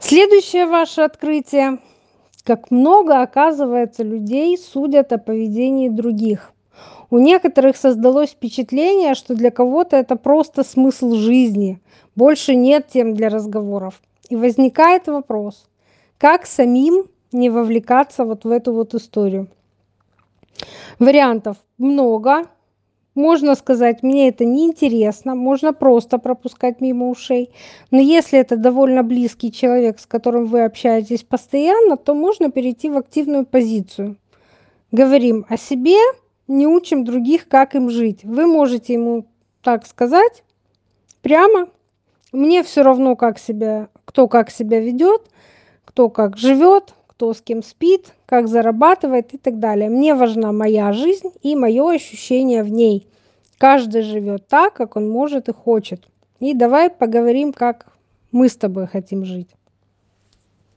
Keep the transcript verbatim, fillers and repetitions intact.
Следующее ваше открытие. Как много, оказывается, людей судят о поведении других. У некоторых создалось впечатление, что для кого-то это просто смысл жизни. Больше нет тем для разговоров. И возникает вопрос, как самим не вовлекаться вот в эту вот историю. Вариантов много. Можно сказать, мне это не интересно, можно просто пропускать мимо ушей. Но если это довольно близкий человек, с которым вы общаетесь постоянно, то можно перейти в активную позицию. Говорим о себе, не учим других, как им жить. Вы можете ему так сказать прямо. Мне все равно, как себя, кто как себя ведет, кто как живет, кто с кем спит, как зарабатывает и так далее. Мне важна моя жизнь и мое ощущение в ней. Каждый живет так, как он может и хочет. И давай поговорим, как мы с тобой хотим жить.